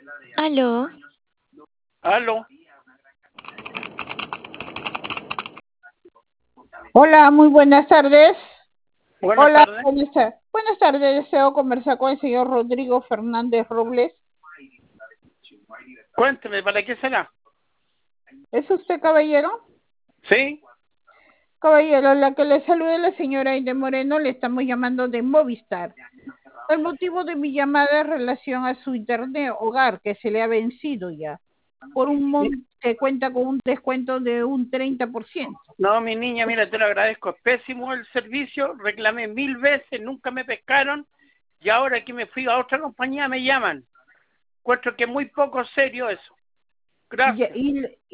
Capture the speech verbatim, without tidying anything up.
Aló. Aló. Hola, muy buenas tardes. Buenas Hola, tardes. buenas, tar- buenas tardes. Deseo conversar con el señor Rodrigo Fernández Robles. Cuénteme, ¿para qué será? ¿Es usted caballero? ¿Sí? Caballero, la que le salude la señora Aide Moreno, le estamos llamando de Movistar. El motivo de mi llamada es relación a su internet hogar, que se le ha vencido ya, por un monto que cuenta con un descuento de un treinta por ciento. No, mi niña, mira, te lo agradezco. Es pésimo el servicio. Reclamé mil veces, nunca me pescaron. Y ahora que me fui a otra compañía me llaman. Encuentro que es muy poco serio eso. Y, Gracias. y,